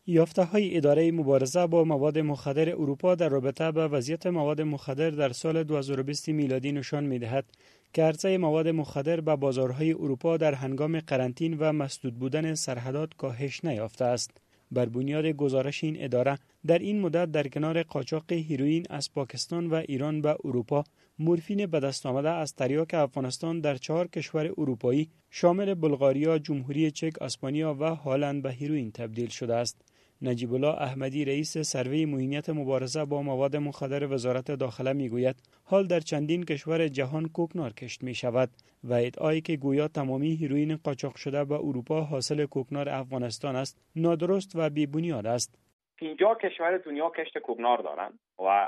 یافته‌های اداره مبارزه با مواد مخدر اروپا در رابطه با وضعیت مواد مخدر در سال 2020 میلادی نشان می‌دهد که عرضه مواد مخدر به بازارهای اروپا در هنگام قرنطینه و مسدود بودن سرحدات کاهش نیافته است. بر بنیاد گزارش این اداره، در این مدت در کنار قاچاق هیروئین از پاکستان و ایران به اروپا، مورفین به دست آمده از تریاک افغانستان در 4 کشور اروپایی شامل بلغاریا، جمهوری چک، اسپانیا و هلند به هیروئین تبدیل شده است. نجیب الله احمدی رئیس سروی معینیت مبارزه با مواد مخدر وزارت داخله میگوید حال در چندین کشور جهان کوکنار کشت می شود و ادعایی که گویا تمامی هیروئین قاچاق شده به اروپا حاصل کوکنار افغانستان است نادرست و بی بنیاد است. 50 کشور دنیا کشت کوکنار دارند و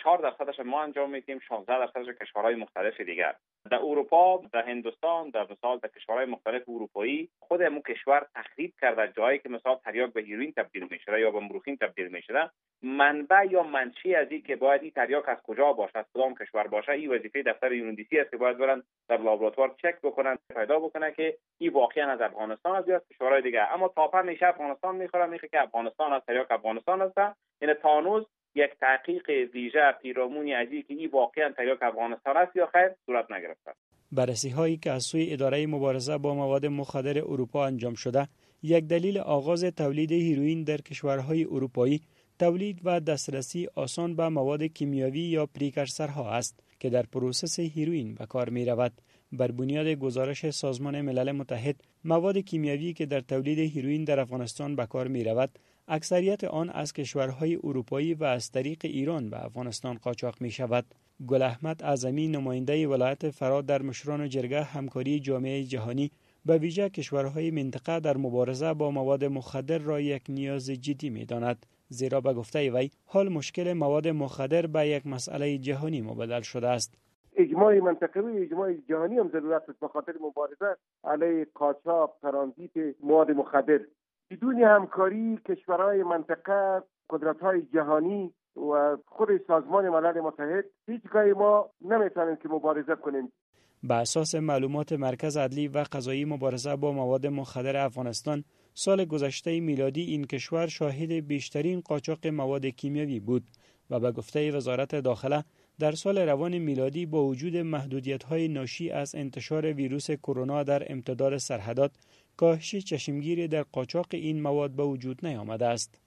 84% ما انجام میدیم، 16% کشورهای مختلف دیگر. در اروپا، در هندوستان، در مثال در کشورهای مختلف اروپایی، خود همون کشور تخریب کرده جایی که مثلا تریاک به هیروئین تبدیل میشه یا به مورفین تبدیل میشه. منبع یا منشی از این که باید این تریاک از کجا باشه، از کدام کشور باشه، این وظیفه دفتر یوندیسی است که باید برن در لابراتوار چک بکنن، پیدا بکنن که این واقعا از افغانستان است یا از کشورهای دیگه. اما تاپا میشه افغانستان میخوره که افغانستان است، تریاک افغانستان است. این تانوز یک تحقیق ویژه پیرامون ازی که این واقعا تریاک افغانستان است یا خیر صورت نگرفته. بررسی هایی که از سوی اداره مبارزه با مواد مخدر اروپا انجام شده، یک دلیل آغاز تولید هیروئین در کشورهای اروپایی تولید و دسترسی آسان به مواد کیمیاوی یا پریکورسورها است که در پروسس هیروئین به کار می رود. بر بنیاد گزارش سازمان ملل متحد، مواد کیمیاوی که در تولید هیروئین در افغانستان به کار می رود، اکثریت آن از کشورهای اروپایی و از طریق ایران به افغانستان قاچاق می شود. گل احمد اعظمی، نماینده ولایت فرات در مشران جرگه همکاری جامعه جهانی، به ویژه کشورهای منطقه در مبارزه با مواد مخدر را یک نیاز جدی می داند، زیرا به گفته وی حال مشکل مواد مخدر به یک مسئله جهانی مبدل شده است. اجماع منطقوی، اجماع جهانی هم ضرورت است به خاطر مبارزه علیه قاچاق، ترانزیت مواد مخدر. بدون همکاری کشورهای منطقه، قدرت‌های جهانی و خود سازمان ملل متحد هیچگاه ما نمیتونیم که مبارزه کنیم. به اساس معلومات مرکز عدلی و قضایی مبارزه با مواد مخدر افغانستان، سال گذشته میلادی این کشور شاهد بیشترین قاچاق مواد کیمیاوی بود و به گفته وزارت داخله در سال روان میلادی با وجود محدودیت‌های ناشی از انتشار ویروس کرونا در امتداد سرحدات، کاهش چشمگیری در قاچاق این مواد به وجود نیامده است.